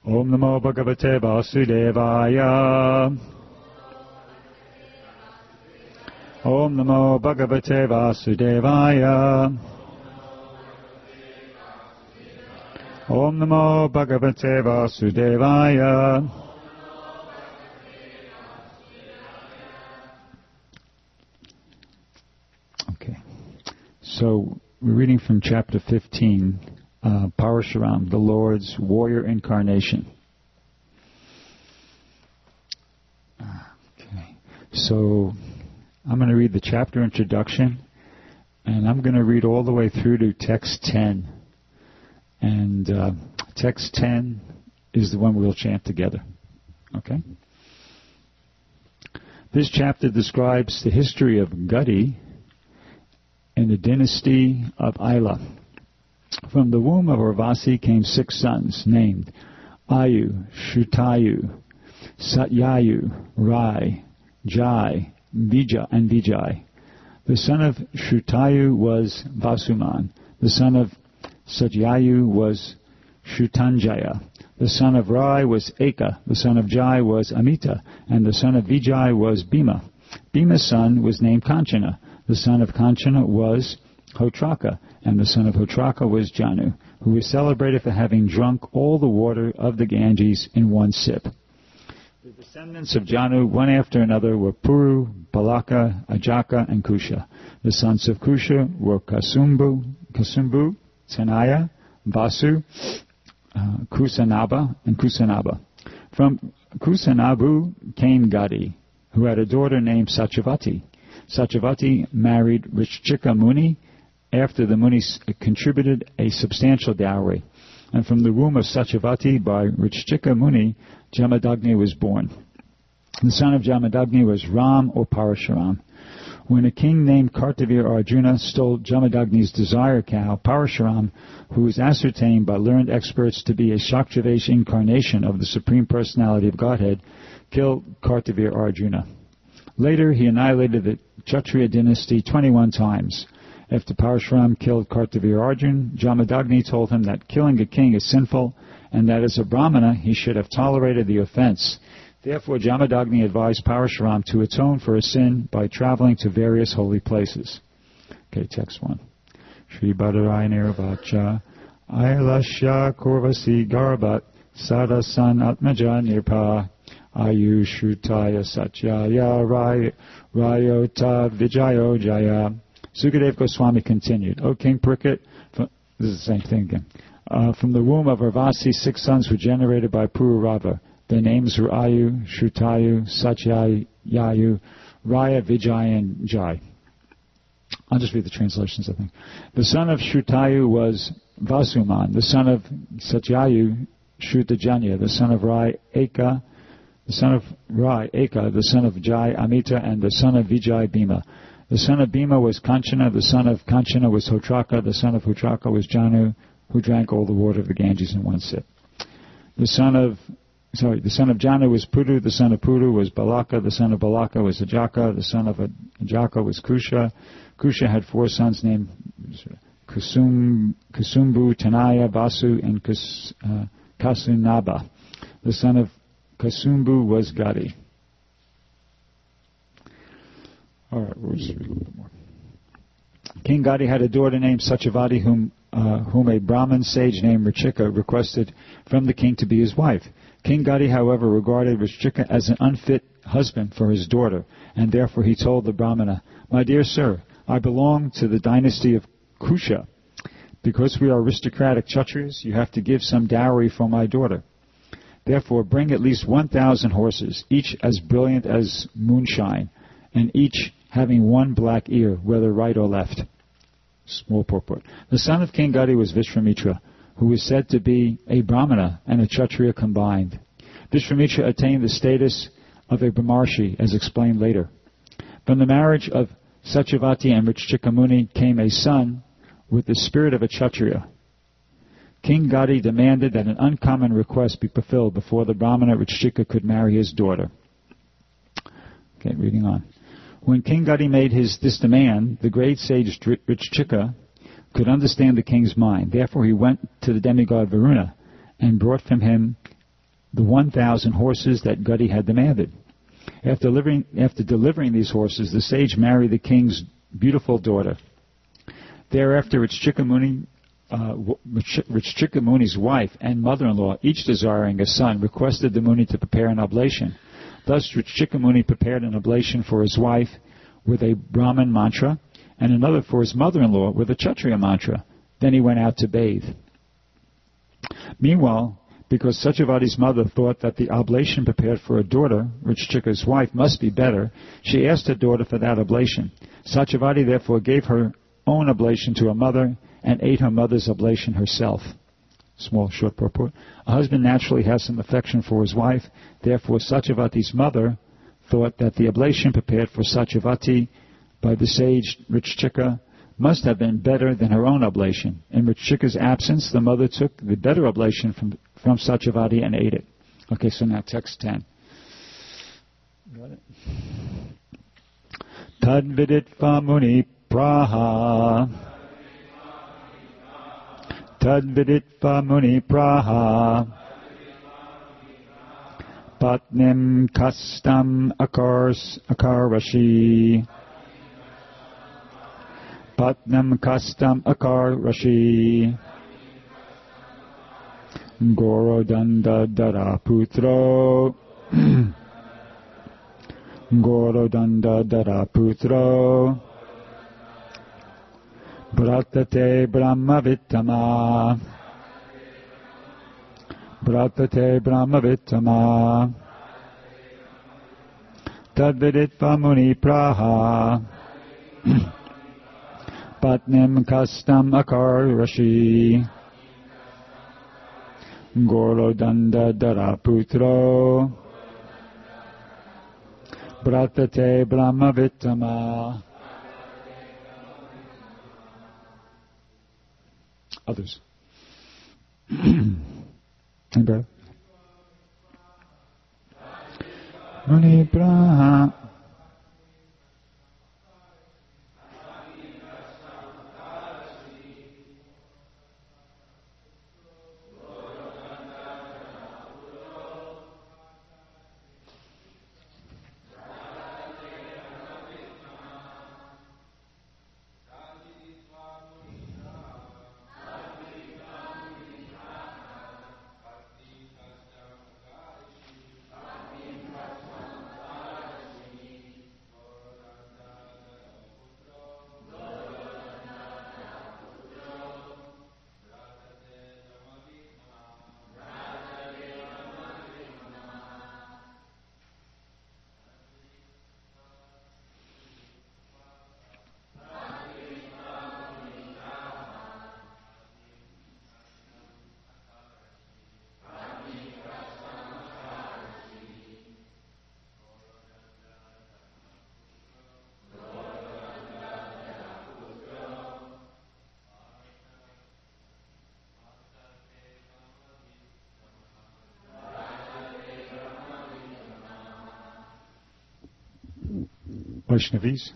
Om Namo Bhagavate Vasudevaya. Om Namo Bhagavate Vasudevaya. Om Namo Bhagavate Vasudevaya. Okay, so we're reading from chapter 15, Parashuram, the Lord's warrior incarnation. Okay, so I'm going to read the chapter introduction, and I'm going to read all the way through to text 10. And text 10 is the one we'll chant together. Okay? This chapter describes the history of Gati in the dynasty of Aila. From the womb of Urvasi came 6 sons named Ayu, Shrutayu, Satyayu, Rai, Jai, and Vijay. The son of Shrutayu was Vasuman. The son of Satyayu was Shrutanjaya. The son of Rai was Eka. The son of Jai was Amita. And the son of Vijay was Bhima. Bhima's son was named Kanchana. The son of Kanchana was Hotraka. And the son of Hotraka was Janu, who was celebrated for having drunk all the water of the Ganges in one sip. The descendants of Janu, one after another, were Puru, Balaka, Ajaka, and Kusha. The sons of Kusha were Kasumbu, Tanaya, Vasu, Kusanaba, and Kusanaba. From Kusanabu came Gati, who had a daughter named Satyavati. Satyavati married Richchika Muni after the Munis contributed a substantial dowry. And from the womb of Satyavati by Richchika Muni, Jamadagni was born. The son of Jamadagni was Ram or Parashuram. When a king named Kartavir Arjuna stole Jamadagni's desire cow, Parashuram, who was ascertained by learned experts to be a Shaktravesha incarnation of the Supreme Personality of Godhead, killed Kartavir Arjuna. Later, he annihilated the Kshatriya dynasty 21 times. After Parashuram killed Kartavir Arjuna, Jamadagni told him that killing a king is sinful, and that as a Brahmana he should have tolerated the offense. Therefore, Jamadagni advised Parashuram to atone for his sin by traveling to various holy places. Okay, text 1. Shri Bhadarai Nirvacha Ailasya Kurvasi Garbat Sadasan Atmaja Nirpa Ayu Shrutaya Satyaya Rayota Vijayo Jaya. Sukadev Goswami continued, O King Parikshit, this is the same thing again. From the womb of Urvasi, 6 sons were generated by Pururava. Their names were Ayu, Shrutayu, Satyayu, Raya, Vijay, and Jai. I'll just read the translations, I think. The son of Shrutayu was Vasuman. The son of Satyayu, Shrutajanya. The son of Rai, Eka. The son of Rai, Eka. The son of Jai, Amita. And the son of Vijay, Bhima. The son of Bhima was Kanchana. The son of Kanchana was Hotraka. The son of Hotraka was Janu, who drank all the water of the Ganges in one sip. The son of Janu was Puru, the son of Puru was Balaka, the son of Balaka was Ajaka, the son of Ajaka was Kusha. Kusha had 4 sons named Kusumbu, Tanaya, Vasu, and Kasunaba. The son of Kasumbu was Gati. Alright, we'll just read a little bit more. King Gati had a daughter named Satyavati, whom a Brahmin sage named Richchika requested from the king to be his wife. King Gati, however, regarded Richchika as an unfit husband for his daughter, and therefore he told the Brahmana, My dear sir, I belong to the dynasty of Kusha. Because we are aristocratic Kshatriyas, you have to give some dowry for my daughter. Therefore, bring at least 1,000 horses, each as brilliant as moonshine, and each having 1 black ear, whether right or left. Small purport. The son of King Gati was Vishvamitra, who was said to be a Brahmana and a Kshatriya combined. Vishvamitra attained the status of a Brahmarshi, as explained later. From the marriage of Satyavati and Richchika Muni came a son with the spirit of a Kshatriya. King Gati demanded that an uncommon request be fulfilled before the Brahmana Richchika could marry his daughter. Okay, reading on. When King Gati made this demand, the great sage Richchika could understand the king's mind. Therefore he went to the demigod Varuna and brought from him the 1,000 horses that Gati had demanded. After delivering these horses, the sage married the king's beautiful daughter. Thereafter, Richchika Muni's wife and mother-in-law, each desiring a son, requested the Muni to prepare an oblation. Thus, Richchika Muni prepared an oblation for his wife with a Brahman mantra, and another for his mother-in-law with a Kshatriya mantra. Then he went out to bathe. Meanwhile, because Satyavati's mother thought that the oblation prepared for her daughter, Richchika's wife, must be better, she asked her daughter for that oblation. Satyavati therefore gave her own oblation to her mother and ate her mother's oblation herself. Small, short purport. A husband naturally has some affection for his wife. Therefore, Satyavati's mother thought that the oblation prepared for Satyavati by the sage Richchika must have been better than her own oblation. In Richchika's absence, the mother took the better oblation from Satyavati and ate it. Okay, so now text 10. Got it? Tadviditva muni praha. Tadviditva muni praha. Patnim kastam akarashi. Patnam kastam akarashi. Gorodanda daraputro. Gorodanda daraputro. Bratate brahmavittama. Bratate brahmavittama. Tadviditva muni praha. Patnim kastam akarashi. Gorodanda daraputro. Bratate brahmavittama. Others. Anybody? Muni praha. Vaishnavis.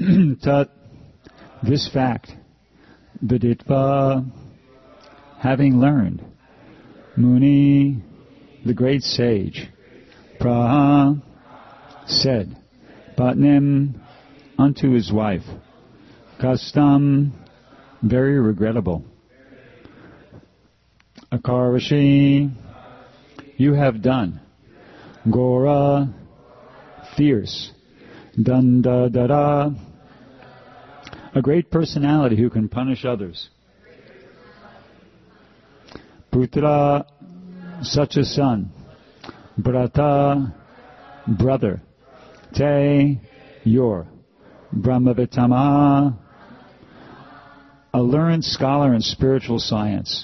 Tat, this fact, Viditva, having learned, Muni, the great sage, Praha, said, Patnim, unto his wife, Kastam, very regrettable, Akarashi, you have done, Gora, fierce, Dandadara, a great personality who can punish others. Putra, such a son. Brata, brother. Te, your. Brahmavitama, a learned scholar in spiritual science.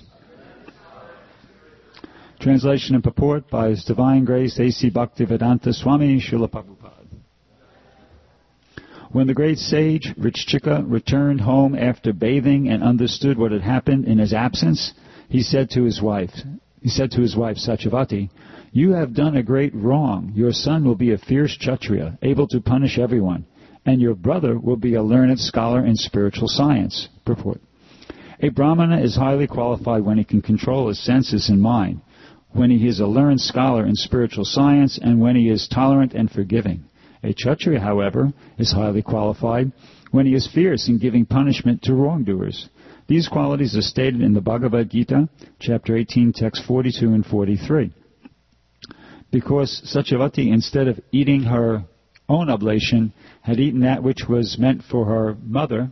Translation and purport by His Divine Grace A.C. Bhaktivedanta Swami Srila Prabhupada. When the great sage Vrichchika returned home after bathing and understood what had happened in his absence, he said to his wife, Satyavati, you have done a great wrong. Your son will be a fierce Kshatriya, able to punish everyone, and your brother will be a learned scholar in spiritual science. Purport. A Brahmana is highly qualified when he can control his senses and mind, when he is a learned scholar in spiritual science, and when he is tolerant and forgiving. A Kshatriya, however, is highly qualified when he is fierce in giving punishment to wrongdoers. These qualities are stated in the Bhagavad Gita, chapter 18, text 42 and 43. Because Satyavati, instead of eating her own oblation, had eaten that which was meant for her mother,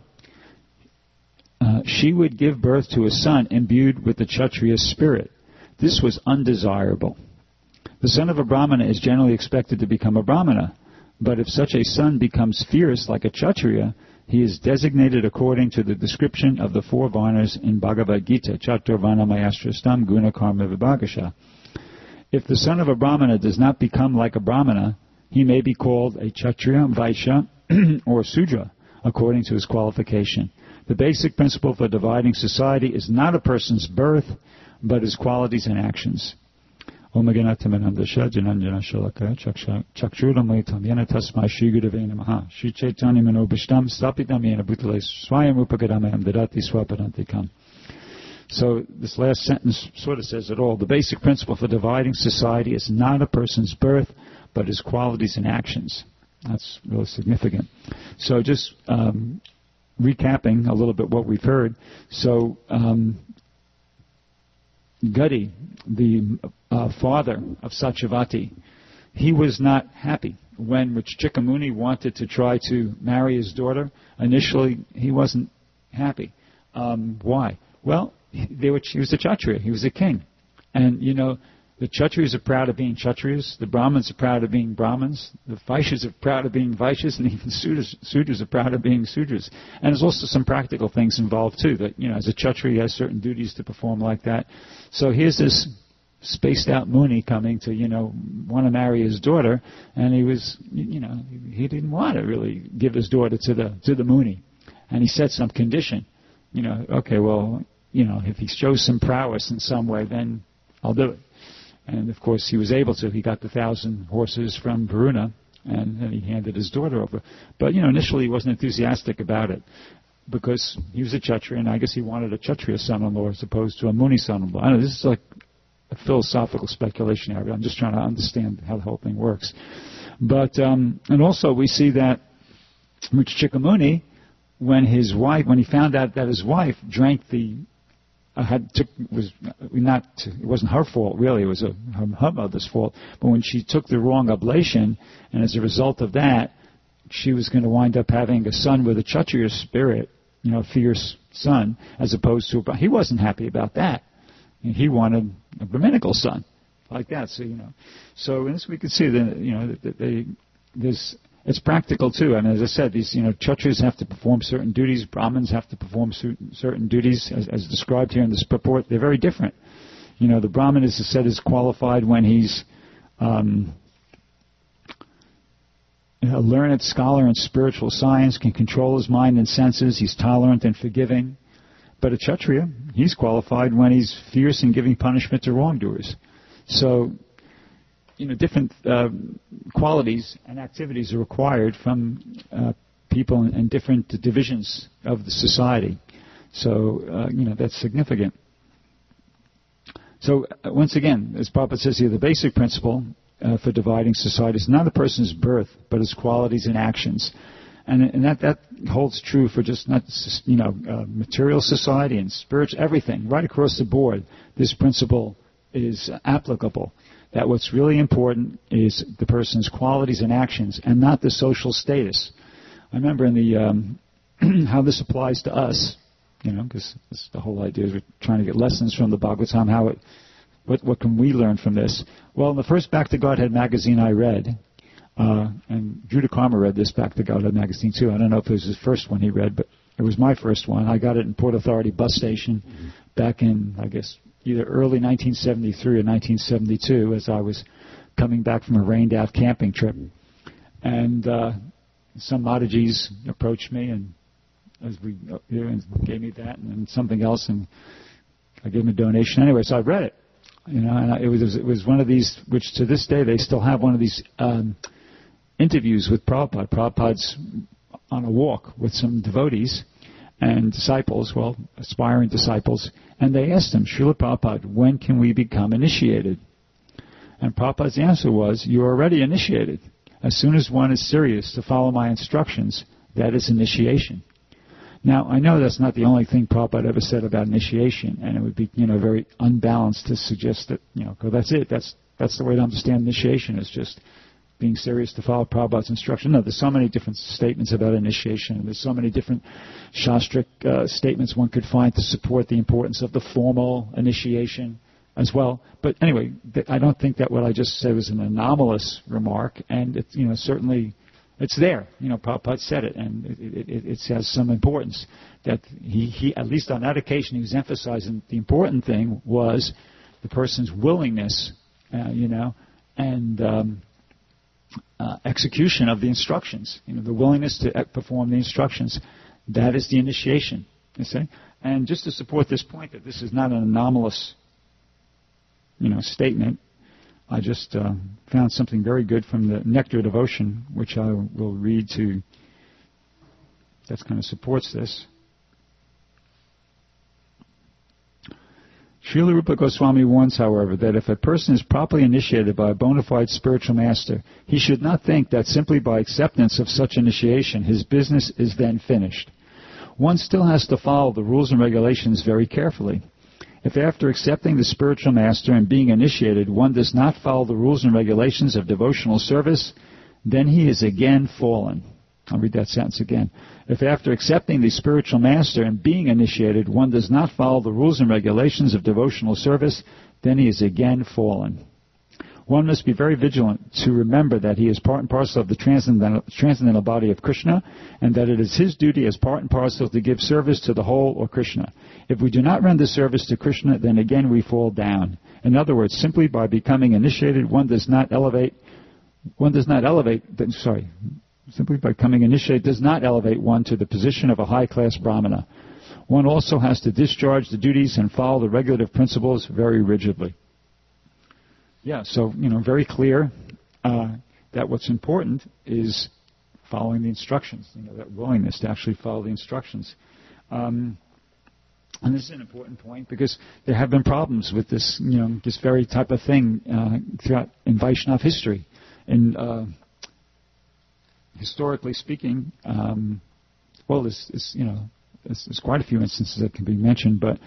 she would give birth to a son imbued with the Kshatriya spirit. This was undesirable. The son of a Brahmana is generally expected to become a Brahmana, but if such a son becomes fierce like a Kshatriya, he is designated according to the description of the four varnas in Bhagavad Gita, Chaturvarna Mayastrastam Guna Karma Vibhagasha. If the son of a Brahmana does not become like a Brahmana, he may be called a Kshatriya, Vaishya, or Sudra, according to his qualification. The basic principle for dividing society is not a person's birth, but his qualities and actions. Om Ganatamanandasha Jananjana Shalaka Chakshuramayitam Yana Tasma Shri Gurave Namaha Shri Chaitanya Manobishtam Stapitam Yana Bhutale Swayam Upagadamayam Dadati Swapadantikam. So this last sentence sort of says it all. The basic principle for dividing society is not a person's birth, but his qualities and actions. That's really significant. So just recapping a little bit what we've heard. So Gadi, the father of Satyavati, he was not happy when Vrichchika Muni wanted to try to marry his daughter. Initially, he wasn't happy. Why? Well, he was a Kshatriya. He was a king. And, the Kshatriyas are proud of being Kshatriyas. The Brahmins are proud of being Brahmins. The Vaishyas are proud of being Vaishyas. And even Sudras are proud of being Sudras. And there's also some practical things involved, too. That, as a Kshatriya, he has certain duties to perform like that. So here's this spaced out Muni coming to, want to marry his daughter. And he was, he didn't want to really give his daughter to the Muni. And he set some condition. Okay, well, if he shows some prowess in some way, then I'll do it. And, of course, he was able to. He got the 1,000 horses from Varuna, and then he handed his daughter over. But, initially he wasn't enthusiastic about it because he was a Kshatriya, and I guess he wanted a Kshatriya son-in-law as opposed to a Muni son-in-law. I know this is like a philosophical speculation area. I'm just trying to understand how the whole thing works. But, and also we see that Vrichchika Muni, when he found out that his wife drank it wasn't her fault really, it was her mother's fault, but when she took the wrong oblation, and as a result of that, she was going to wind up having a son with a Kshatriya spirit, a fierce son, as opposed to he wasn't happy about that. He wanted a Brahminical son, like that. So in this we can see that it's practical too. And as I said, these Kshatriyas have to perform certain duties. Brahmins have to perform certain duties, as described here in this purport. They're very different. The Brahmin, as I said, is qualified when he's a learned scholar in spiritual science, can control his mind and senses. He's tolerant and forgiving. But a Kshatriya, he's qualified when he's fierce in giving punishment to wrongdoers. So, different qualities and activities are required from people in different divisions of the society. So, that's significant. So, once again, as Prabhupada says here, the basic principle for dividing society is not a person's birth, but his qualities and actions. And that holds true for just not material society and spiritual, everything, right across the board. This principle is applicable. That what's really important is the person's qualities and actions, and not the social status. I remember in the how this applies to us, because the whole idea is we're trying to get lessons from the Bhagavatam. What can we learn from this? Well, in the first Back to Godhead magazine I read, and Judah Karma read this Back to Godhead magazine too. I don't know if it was his first one he read, but it was my first one. I got it in Port Authority bus station back in, I guess, either early 1973 or 1972, as I was coming back from a rained-out camping trip. And some Madhajis approached me and gave me that and then something else, and I gave them a donation anyway. So I read it, and it was one of these, which to this day they still have one of these interviews with Prabhupada. Prabhupada's on a walk with some devotees and disciples, aspiring disciples, and they asked him, Srila Prabhupada, when can we become initiated? And Prabhupada's answer was, you're already initiated. As soon as one is serious to follow my instructions, that is initiation. Now, I know that's not the only thing Prabhupada ever said about initiation, and it would be, very unbalanced to suggest that, because that's it. That's the way to understand initiation, is just being serious to follow Prabhupada's instruction. No, there's so many different statements about initiation, and there's so many different Shastric statements one could find to support the importance of the formal initiation as well. But anyway, I don't think that what I just said was an anomalous remark, and it's, certainly it's there. Prabhupada said it, and it has some importance. That he, at least on that occasion, he was emphasizing the important thing was the person's willingness, and execution of the instructions. The willingness to perform the instructions. That is the initiation. You see? And just to support this point that this is not an anomalous, statement, I just found something very good from the Nectar Devotion, which I will read to, that kind of supports this. Srila Rupa Goswami warns, however, that if a person is properly initiated by a bona fide spiritual master, he should not think that simply by acceptance of such initiation his business is then finished. One still has to follow the rules and regulations very carefully. If after accepting the spiritual master and being initiated, one does not follow the rules and regulations of devotional service, then he is again fallen. I'll read that sentence again. If after accepting the spiritual master and being initiated, one does not follow the rules and regulations of devotional service, then he is again fallen. One must be very vigilant to remember that he is part and parcel of the transcendental body of Krishna, and that it is his duty as part and parcel to give service to the whole or Krishna. If we do not render service to Krishna, then again we fall down. In other words, simply by becoming initiated, simply by becoming initiated does not elevate one to the position of a high-class brahmana. One also has to discharge the duties and follow the regulative principles very rigidly. Yeah, so, very clear that what's important is following the instructions, that willingness to actually follow the instructions. And this is an important point because there have been problems with this, this very type of thing throughout in Vaishnava history. Historically speaking, there's quite a few instances that can be mentioned, but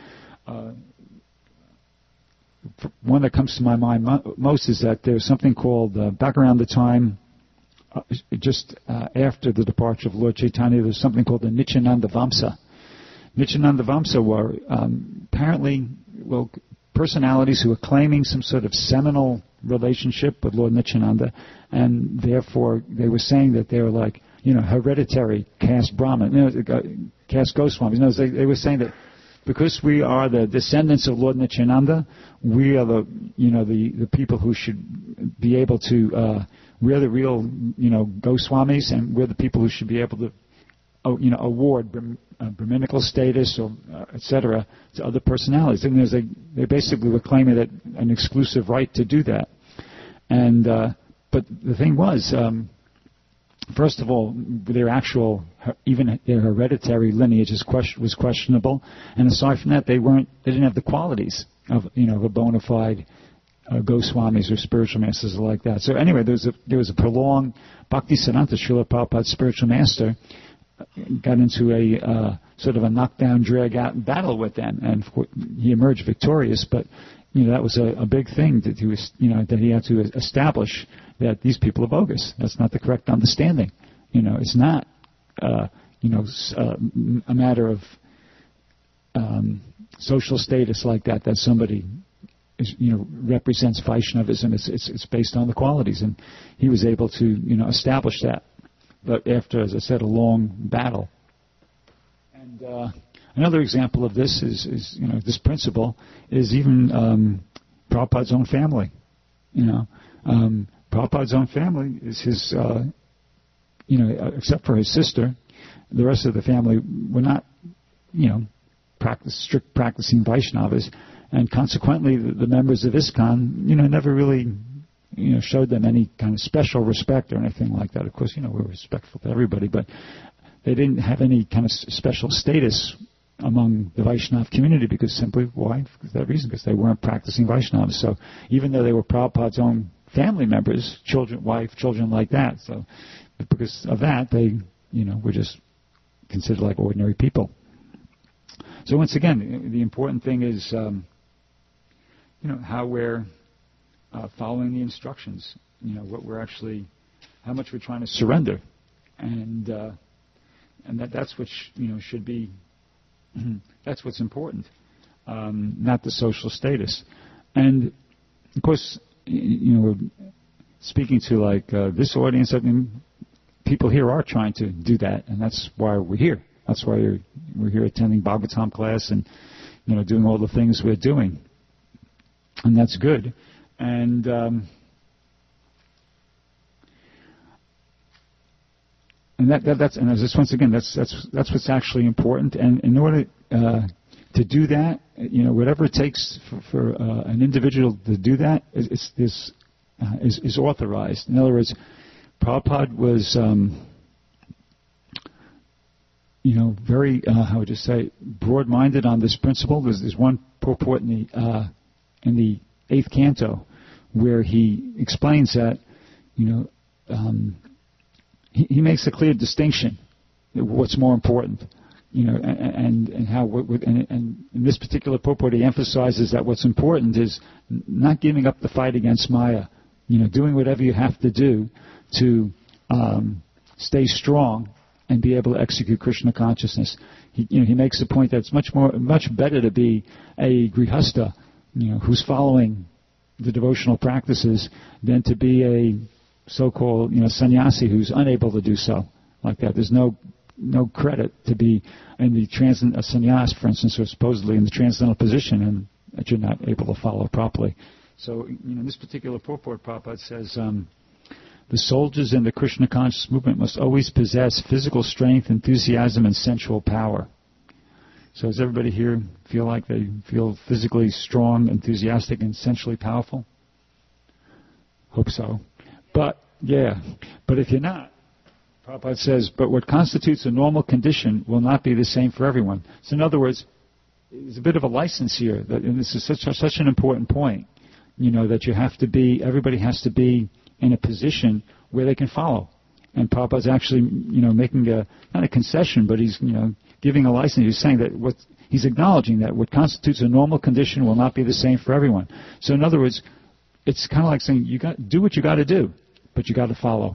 one that comes to my mind most is that there's something called, back around the time, just after the departure of Lord Chaitanya, there's something called the Nityananda Vamsa. Nityananda Vamsa were apparently, personalities who were claiming some sort of seminal relationship with Lord Nityananda, and therefore they were saying that they were like, hereditary caste Brahmin, caste Goswamis. They were saying that because we are the descendants of Lord Nityananda, we are the people who should be able to, we're the real, Goswamis, and we're the people who should be able to, award Brahminical status or etc. to other personalities. And they basically were claiming that an exclusive right to do that. And but the thing was, First of all, their actual, even their hereditary lineage was questionable, and aside from that, they didn't have the qualities of a bona fide Goswamis or spiritual masters like that. So anyway, there was a prolonged Bhaktisiddhanta, Srila Prabhupada's spiritual master, got into a sort of a knockdown, drag-out battle with them, and he emerged victorious. But that was a big thing that he had to establish that these people are bogus. That's not the correct understanding. It's not a matter of social status like that somebody represents Vaishnavism. It's based on the qualities, and he was able to establish that. But after, as I said, a long battle. And another example of this is this principle is even Prabhupada's own family. Prabhupada's own family is his, except for his sister, the rest of the family were not, strict practicing Vaishnavas, and consequently the members of ISKCON, never really, showed them any kind of special respect or anything like that. Of course, we're respectful to everybody, but they didn't have any kind of special status among the Vaishnava community why? Because that reason, because they weren't practicing Vaishnavas. So even though they were Prabhupada's own family members, children like that, so because of that, they, were just considered like ordinary people. So once again, the important thing is, how we're following the instructions. What we're actually, how much we're trying to surrender, and that's what should be. That's what's important, not the social status. And of course, speaking to this audience, I mean, people here are trying to do that, and that's why we're here. That's why we're here attending Bhagavatam class and doing all the things we're doing, and that's good. And that's once again that's what's actually important. And in order to do that, whatever it takes for an individual to do that is authorized. In other words, Prabhupada was very how would you say, broad-minded on this principle. There's one purport in the 8th canto where he explains that he makes a clear distinction what's more important, and how and in this particular purport he emphasizes that what's important is not giving up the fight against Maya, doing whatever you have to do to stay strong and be able to execute Krishna consciousness. He makes the point that it's much better to be a grihasta, who's following the devotional practices, than to be a so-called sannyasi who's unable to do so like that. There's no credit to be in the a sannyas, for instance, or supposedly in the transcendental position, and that you're not able to follow properly. So in this particular purport, Prabhupada says the soldiers in the Krishna conscious movement must always possess physical strength, enthusiasm, and sensual power. So does everybody here feel like they feel physically strong, enthusiastic, and sensually powerful? Hope so. But if you're not, Prabhupada says, but what constitutes a normal condition will not be the same for everyone. So in other words, there's a bit of a license here, and this is such an important point, that everybody has to be in a position where they can follow. And Prabhupada's actually, making not a concession, but he's, giving a license. He's saying that he's acknowledging that what constitutes a normal condition will not be the same for everyone. So in other words, it's kind of like saying do what you got to do, but you got to follow.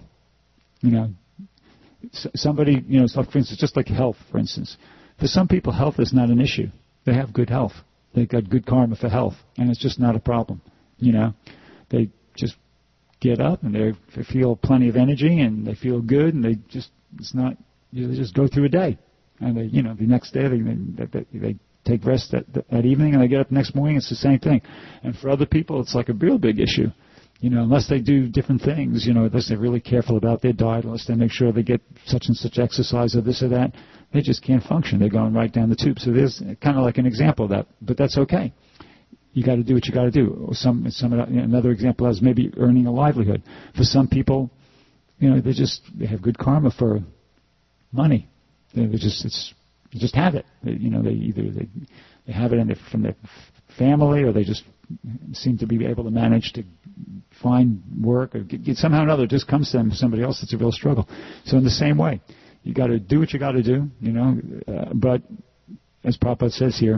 Somebody, for instance, just like health, for instance. For some people, health is not an issue. They have good health. They've got good karma for health, and it's just not a problem. They just get up and they feel plenty of energy and they feel good, and they just go through a day, and the next day they take rest that evening, and they get up the next morning. It's the same thing. And for other people, it's like a real big issue. Unless they do different things, unless they're really careful about their diet, unless they make sure they get such and such exercise or this or that, they just can't function. They're going right down the tube. So there's kind of like an example of that, but that's okay. You got to do what you got to do. Or another example is maybe earning a livelihood. For some people, they have good karma for money. They just have it. They have it from their family, or they just seem to be able to manage to find work, or get somehow or another. It just comes to them. Somebody else, it's a real struggle. So in the same way, you got to do what you got to do, but as Prabhupada says here,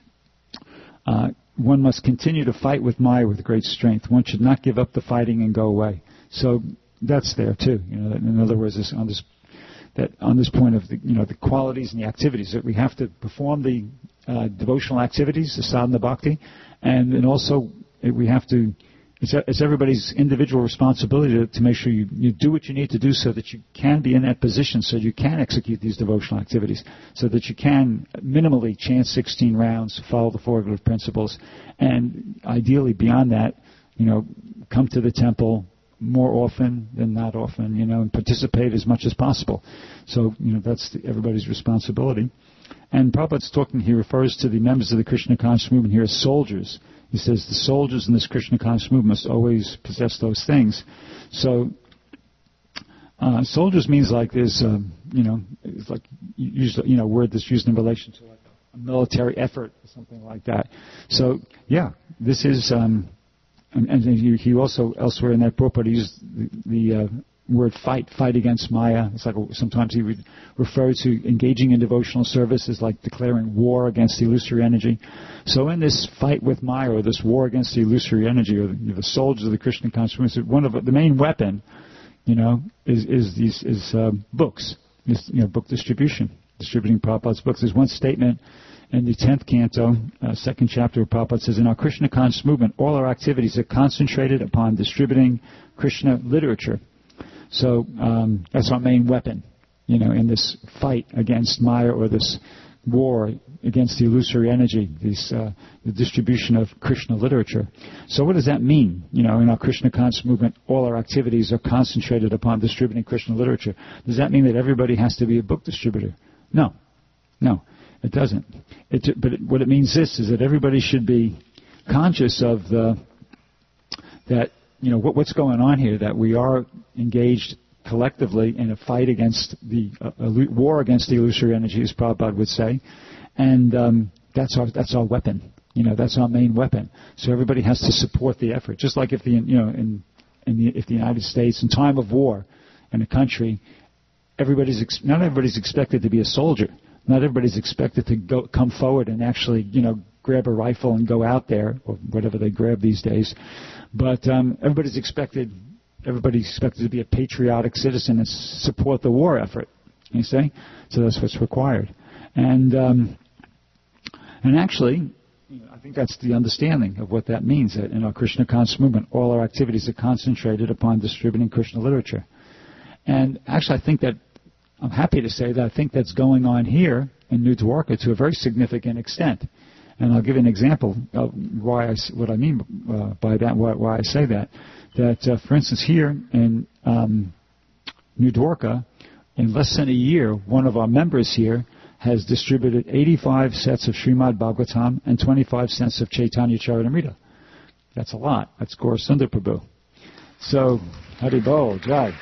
one must continue to fight with Maya with great strength. One should not give up the fighting and go away. So that's there too. In other words, on this point of the qualities and the activities that we have to perform, the devotional activities, the sadhana bhakti, and then also we have to. It's everybody's individual responsibility to make sure you do what you need to do so that you can be in that position, so you can execute these devotional activities, so that you can minimally chant 16 rounds, follow the Four Good Principles, and ideally beyond that, come to the temple more often than not often, and participate as much as possible. So, that's everybody's responsibility. And Prabhupada's talking, he refers to the members of the Krishna conscious movement here as soldiers. He says the soldiers in this Krishna conscious movement must always possess those things. So, soldiers means like there's, it's like usually, a word that's used in relation to like a military effort or something like that. So, yeah, this is, and he also elsewhere in that Prabhupada used the word fight against Maya. It's like sometimes he would refer to engaging in devotional service as like declaring war against the illusory energy. So in this fight with Maya, or this war against the illusory energy, or the soldiers of the Krishna consciousness, one of the main weapon, is books, book distributing Prabhupada's books. There's one statement in the 10th canto, second chapter of Prabhupada says, in our Krishna conscious movement, all our activities are concentrated upon distributing Krishna literature. So that's our main weapon, in this fight against Maya, or this war against the illusory energy, the distribution of Krishna literature. So what does that mean? In our Krishna conscious movement, all our activities are concentrated upon distributing Krishna literature. Does that mean that everybody has to be a book distributor? No, it doesn't. But what it means is that everybody should be conscious of what's going on here, that we are engaged collectively in a fight against the war against the illusory energy, as Prabhupada would say, and that's our weapon. That's our main weapon. So everybody has to support the effort. Just like if the United States, in time of war in a country, not everybody's expected to be a soldier. Not everybody's expected to come forward and actually grab a rifle and go out there, or whatever they grab these days. But everybody's expected to be a patriotic citizen and support the war effort. You see? So that's what's required. And actually, I think that's the understanding of what that means, that in our Krishna conscious movement, all our activities are concentrated upon distributing Krishna literature. And actually, I'm happy to say that I think that's going on here in New Dwarka to a very significant extent. And I'll give you an example of what I mean by that, why I say that. That, for instance, here in New Dwarka, in less than a year, one of our members here has distributed 85 sets of Srimad Bhagavatam and 25 sets of Chaitanya Charitamrita. That's a lot. That's Gaura Sundar Prabhu. So, Hari Bol, Jai.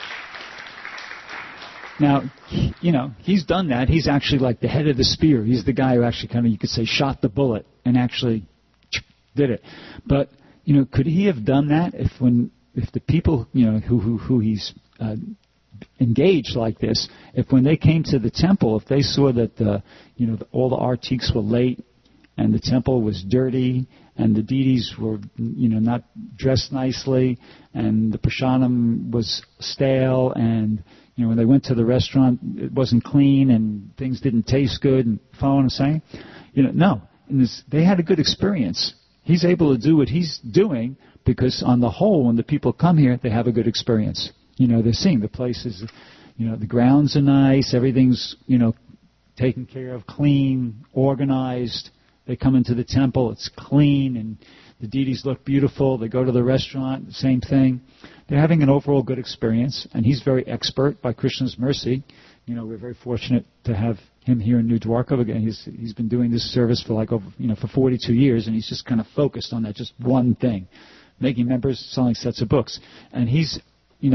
Now, he's done that. He's actually like the head of the spear. He's the guy who actually you could say, shot the bullet and actually did it. But, could he have done that if the people, who he's engaged like this, if when they came to the temple, if they saw that all the artiques were late and the temple was dirty and the deities were, not dressed nicely and the prasadam was stale and when they went to the restaurant, it wasn't clean and things didn't taste good, and follow what I'm saying? No. They had a good experience. He's able to do what he's doing because, on the whole, when the people come here, they have a good experience. They're seeing the places, the grounds are nice, everything's, taken care of, clean, organized. They come into the temple, it's clean, and the deities look beautiful. They go to the restaurant, the same thing. They're having an overall good experience, and he's very expert by Krishna's mercy. We're very fortunate to have him here in New Dwarka. Again, he's been doing this service for for 42 years, and he's just kind of focused on that, just one thing, making members, selling sets of books. And he's,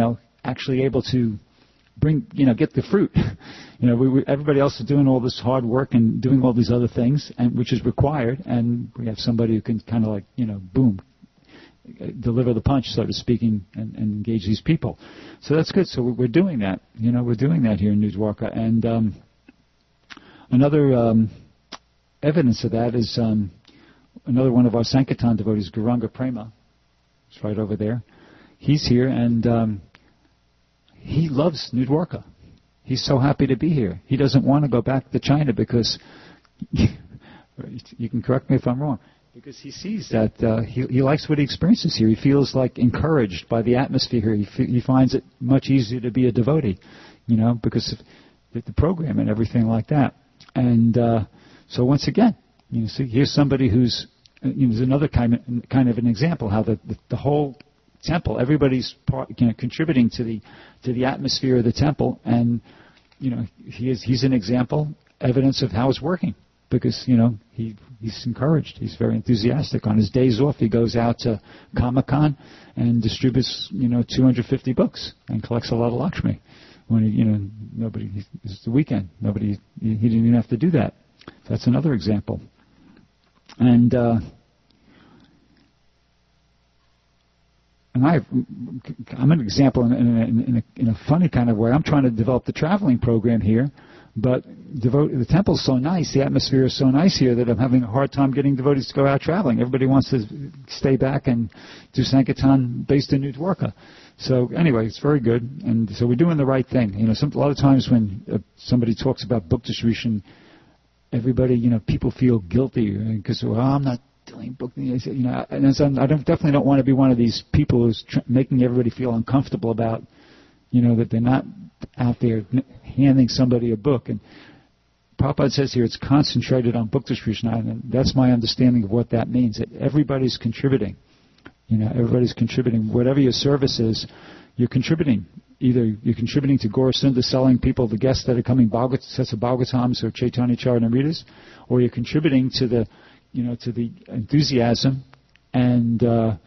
actually able to get the fruit. Everybody else is doing all this hard work and doing all these other things, and which is required, and we have somebody who can kind of boom, deliver the punch, so to speak, and engage these people. So that's good. So we're doing that. We're doing that here in New Dwarka. And another evidence of that is another one of our Sankirtan devotees, Gauranga Prema. It's right over there. He's here, and he loves New Dwarka. He's so happy to be here. He doesn't want to go back to China because, you can correct me if I'm wrong, because he sees that he likes what he experiences here. He feels like encouraged by the atmosphere here. He finds it much easier to be a devotee, because of the program and everything like that. And so once again, see, here's somebody who's, there's another kind of an example how the whole temple, everybody's contributing to the atmosphere of the temple, and he's an example, evidence of how it's working, because he's encouraged, he's very enthusiastic. On his days off, he goes out to Comic-Con and distributes 250 books and collects a lot of Lakshmi. When it's the weekend, he didn't even have to do that. That's another example. And I'm an example in a funny kind of way. I'm trying to develop the traveling program here, but the temple's so nice, the atmosphere is so nice here that I'm having a hard time getting devotees to go out traveling. Everybody wants to stay back and do Sankirtan based in New Dwarka. So anyway, it's very good, and so we're doing the right thing. A lot of times when somebody talks about book distribution, everybody, people feel guilty because I'm not doing book. And I definitely don't want to be one of these people who's making everybody feel uncomfortable about, that they're not out there handing somebody a book. And Prabhupada says here it's concentrated on book distribution, and that's my understanding of what that means. That everybody's contributing. Everybody's contributing. Whatever your service is, you're contributing. Either you're contributing to Gaura Sundar, selling people, the guests that are coming, sets of Bhagavatams or Chaitanya Charitamritas, or you're contributing to the enthusiasm and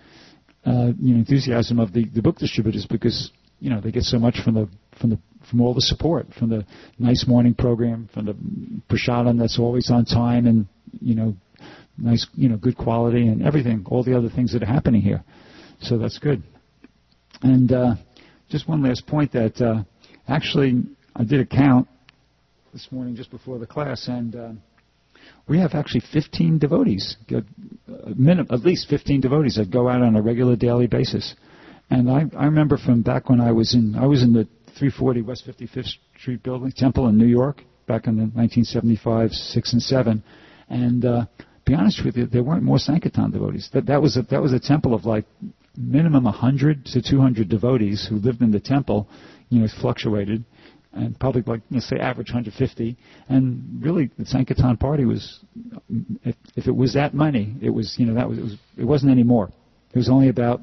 enthusiasm of the book distributors, because they get so much from all the support, from the nice morning program, from the prasadam that's always on time, and nice good quality and everything, all the other things that are happening here. So that's good. And just one last point that actually I did a count this morning just before the class, and we have actually 15 devotees, at least 15 devotees that go out on a regular daily basis. And I remember from back when I was in the 340 West 55th Street building, temple in New York, back in the 1975, 6 and 7. And be honest with you, there weren't more Sankirtan devotees. That was a temple of like minimum 100 to 200 devotees who lived in the temple. It fluctuated, and probably like say average 150. And really, the Sankirtan party was, if it was that money, it was it wasn't any more. It was only about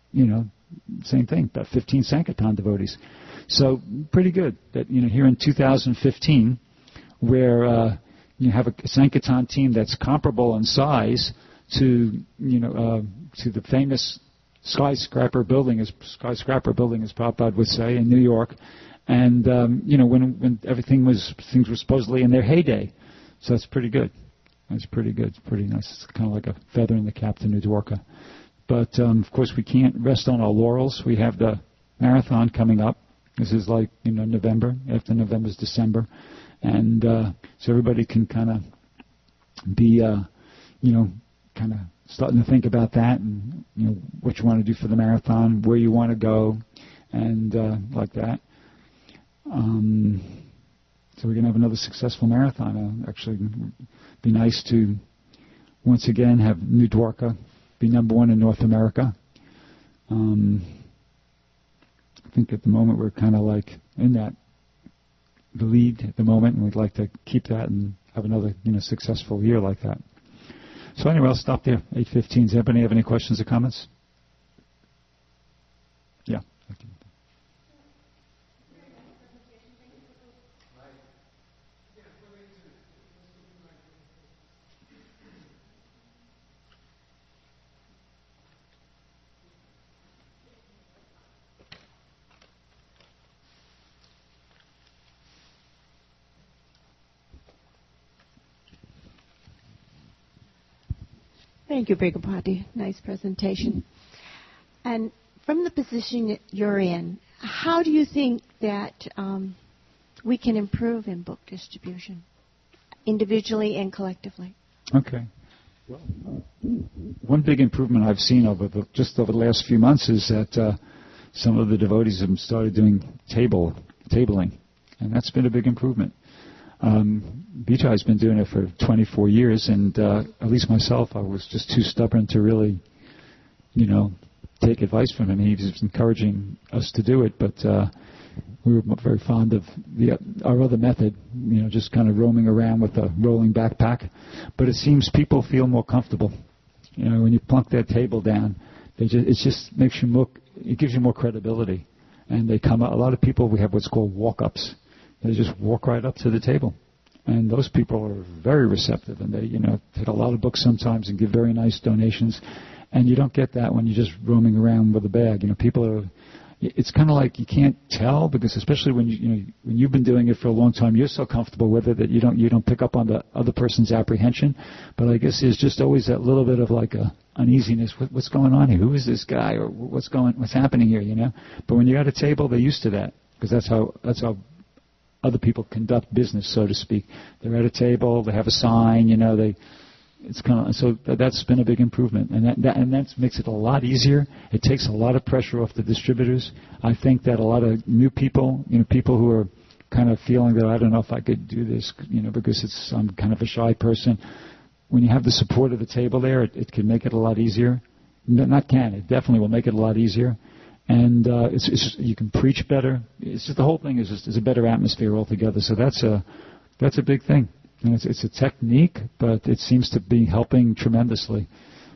same thing, about 15 Sankirtan devotees. So pretty good that here in 2015, where you have a Sankirtan team that's comparable in size to the famous skyscraper building, as Prabhupada would say, in New York, and when things were supposedly in their heyday. So that's pretty good. That's pretty good. It's pretty nice. It's kind of like a feather in the cap to New Dwarka. But of course, we can't rest on our laurels. We have the marathon coming up. This is like November. After November is December, and so everybody can kind of be kind of starting to think about that, and what you want to do for the marathon, where you want to go, and like that. So we're going to have another successful marathon. Actually, be nice to once again have New Dwarka be number one in North America. I think at the moment we're kind of like in the lead at the moment, and we'd like to keep that and have another successful year like that. So anyway, I'll stop there. 8:15. Does anybody have any questions or comments? Yeah. Thank you. Thank you, Brigapati. Nice presentation. And from the position that you're in, how do you think that we can improve in book distribution, individually and collectively? Okay. Well, one big improvement I've seen just over the last few months is that some of the devotees have started doing tabling, and that's been a big improvement. Vijay's been doing it for 24 years, and at least myself, I was just too stubborn to really, take advice from him. He was encouraging us to do it, but we were very fond of our other method, just kind of roaming around with a rolling backpack. But it seems people feel more comfortable. When you plunk that table down, it just makes you look. It gives you more credibility. And they come. A lot of people, we have what's called walk-ups. They just walk right up to the table, and those people are very receptive, and they, take a lot of books sometimes and give very nice donations. And you don't get that when you're just roaming around with a bag. People are. It's kind of like you can't tell, because especially when when you've been doing it for a long time, you're so comfortable with it that you don't pick up on the other person's apprehension. But I guess there's just always that little bit of like a uneasiness. What's going on here? Who is this guy? Or what's happening here? But when you're at a table, they're used to that, because that's how other people conduct business, so to speak. They're at a table, they have a sign, it's kind of, so that's been a big improvement, and that makes it a lot easier. It takes a lot of pressure off the distributors. I think that a lot of new people, people who are kind of feeling that I don't know if I could do this, because I'm kind of a shy person. When you have the support of the table there, it can make it a lot easier. It definitely will make it a lot easier. And you can preach better. It's just the whole thing is a better atmosphere altogether. So that's a big thing. And it's a technique, but it seems to be helping tremendously.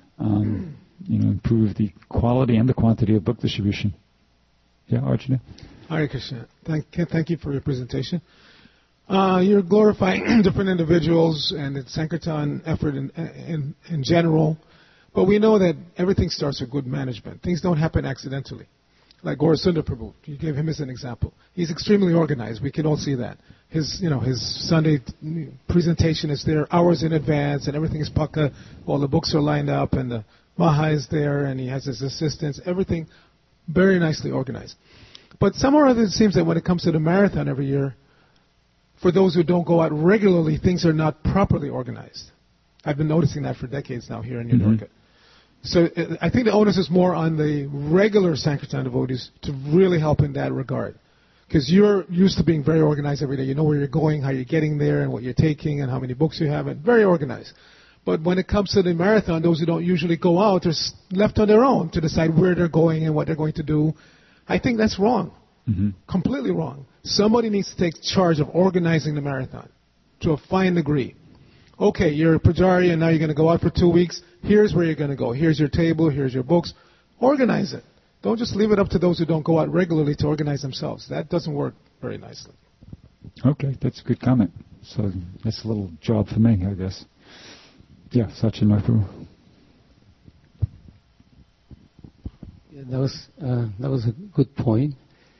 Improve the quality and the quantity of book distribution. Yeah, Arjuna. Hare Krishna. Thank you for your presentation. You're glorifying different individuals and the Sankirtan effort in general, but we know that everything starts with good management. Things don't happen accidentally. Like Gaurasundar Prabhu, you gave him as an example. He's extremely organized. We can all see that. His Sunday presentation is there hours in advance, and everything is pakka. All the books are lined up, and the Maha is there, and he has his assistants. Everything very nicely organized. But somewhere or other, it seems that when it comes to the marathon every year, for those who don't go out regularly, things are not properly organized. I've been noticing that for decades now here in New York. So I think the onus is more on the regular Sankirtan devotees to really help in that regard. Because you're used to being very organized every day. You know where you're going, how you're getting there, and what you're taking, and how many books you have, and very organized. But when it comes to the marathon, those who don't usually go out are left on their own to decide where they're going and what they're going to do. I think that's wrong. Completely wrong. Somebody needs to take charge of organizing the marathon to a fine degree. Okay, you're a Pujari and now you're going to go out for 2 weeks. Here's where you're going to go. Here's your table. Here's your books. Organize it. Don't just leave it up to those who don't go out regularly to organize themselves. That doesn't work very nicely. Okay, that's a good comment. So that's a little job for me, I guess. Yeah, Sachin Mahaprabhu. Yeah, that was a good point.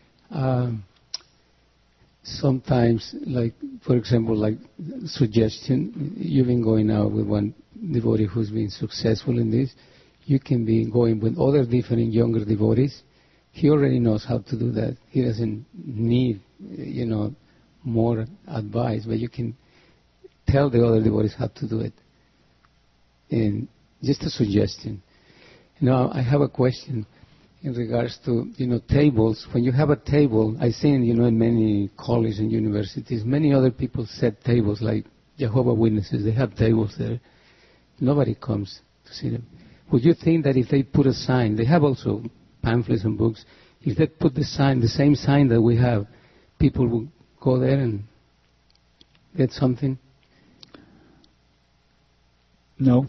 Sometimes, like, for example, like suggestion, you've been going out with one devotee who's been successful in this. You can be going with other different younger devotees. He already knows how to do that. He doesn't need, more advice, but you can tell the other devotees how to do it. And just a suggestion. Now, I have a question in regards to, tables. When you have a table, I've seen, in many colleges and universities, many other people set tables, like Jehovah's Witnesses. They have tables there. Nobody comes to see them. Would you think that if they put a sign, they have also pamphlets and books, if they put the same sign that we have, people will go there and get something? No.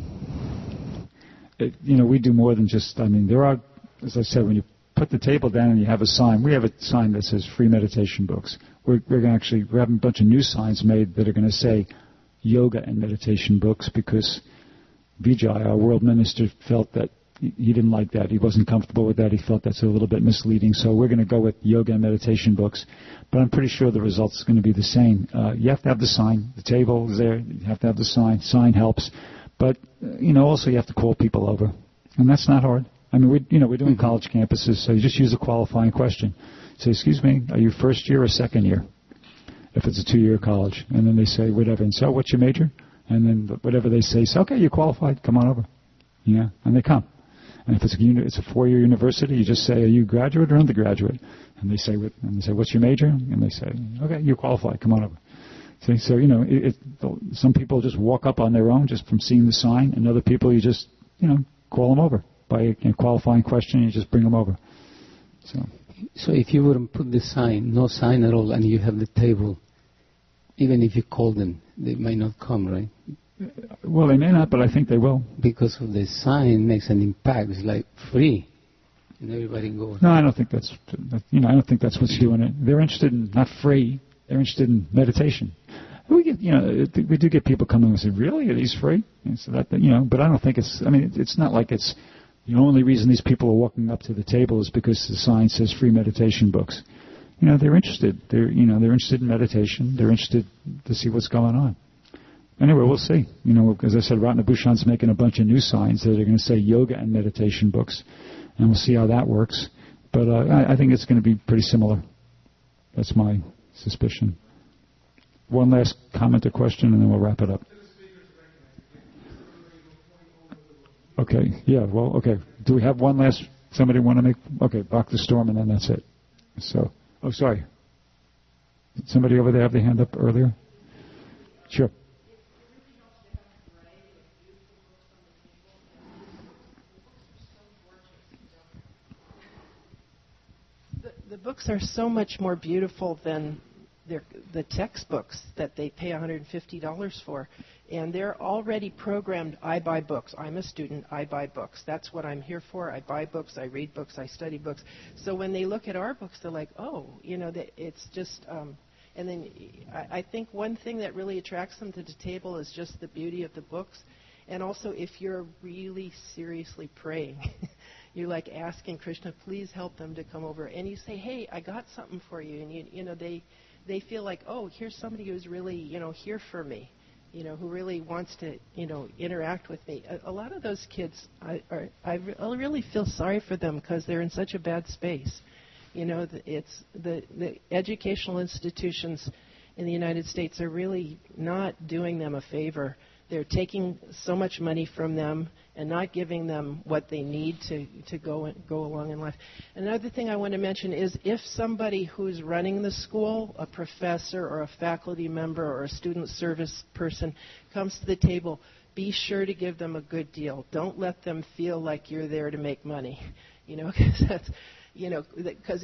We do more than just, there are, as I said, when you put the table down and you have a sign, we have a sign that says free meditation books. We're having a bunch of new signs made that are going to say yoga and meditation books, because Vijay, our world minister, felt that he didn't like that. He wasn't comfortable with that. He felt that's a little bit misleading. So we're going to go with yoga and meditation books. But I'm pretty sure the results is going to be the same. You have to have the sign. The table is there. You have to have the sign. Sign helps. But, also you have to call people over. And that's not hard. I mean, we're doing college campuses, so you just use a qualifying question. Say, excuse me, are you first year or second year? If it's a 2-year college. And then they say whatever. And so, what's your major? And then whatever they say, okay, you're qualified, come on over. And they come. And if it's a 4-year university, you just say, are you graduate or undergraduate? And they say, what's your major? And they say, okay, you're qualified, come on over. See, so, some people just walk up on their own just from seeing the sign, and other people you just, call them over. By a qualifying question, you just bring them over. So if you wouldn't put the sign, no sign at all, and you have the table, even if you call them, they might not come, right? Well, they may not, but I think they will. Because of the sign makes an impact. It's like free, and everybody goes. No, I don't think that's. I don't think that's what's doing it. They're interested in not free. They're interested in meditation. We do get people coming and say, "Really, are these free?" And so that, but I don't think it's. I mean, it's not like it's the only reason these people are walking up to the table is because the sign says free meditation books. They're interested. They're interested in meditation. They're interested to see what's going on. Anyway, we'll see. As I said, Ratna Bhushan's making a bunch of new signs that are going to say yoga and meditation books, and we'll see how that works. But I think it's going to be pretty similar. That's my suspicion. One last comment or question, and then we'll wrap it up. Okay. Yeah. Well. Okay. Do we have one last? Somebody want to make? Okay. Bhakti Storm, and then that's it. So. Oh, sorry. Did somebody over there have their hand up earlier? Sure. The books are so much more beautiful than the textbooks that they pay $150 for. And they're already programmed, I buy books. I'm a student, I buy books. That's what I'm here for. I buy books, I read books, I study books. So when they look at our books, they're like, oh, it's just... and then I think one thing that really attracts them to the table is just the beauty of the books. And also, if you're really seriously praying, you're like asking Krishna, please help them to come over. And you say, hey, I got something for you. And they feel like, oh, here's somebody who's really, here for me, who really wants to, interact with me. A lot of those kids, I really feel sorry for them because they're in such a bad space. It's the educational institutions in the United States are really not doing them a favor. They're taking so much money from them and not giving them what they need to go along in life. Another thing I want to mention is if somebody who's running the school, a professor or a faculty member or a student service person, comes to the table, be sure to give them a good deal. Don't let them feel like you're there to make money, because that's... because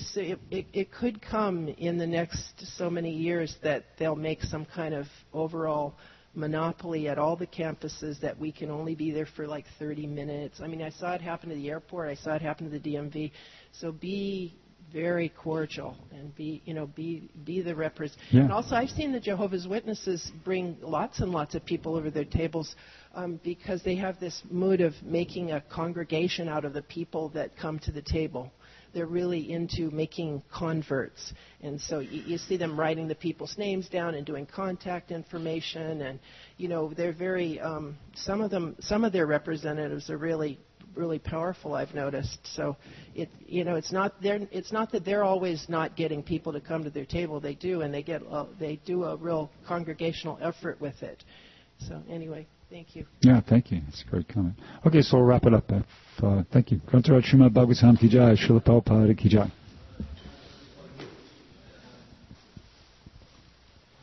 it could come in the next so many years that they'll make some kind of overall monopoly at all the campuses that we can only be there for like 30 minutes. I mean, I saw it happen to the airport. I saw it happen to the DMV. So be very cordial and be the representative. Yeah. And also, I've seen the Jehovah's Witnesses bring lots and lots of people over their tables because they have this mood of making a congregation out of the people that come to the table. They're really into making converts. And so you see them writing the people's names down and doing contact information. And, they're very, some of their representatives are really, really powerful, I've noticed. So, it's not that they're always not getting people to come to their table. They do, and they do a real congregational effort with it. So, anyway. Thank you. Yeah, thank you. That's a great comment. Okay, so we'll wrap it up. Thank you. Grantaraj Srimad Bhagavatam Ki Jai, Srila Prabhupada Ki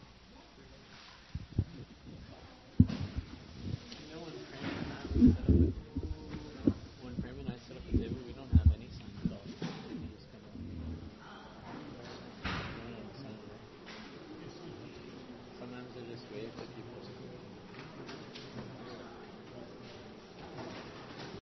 Jai.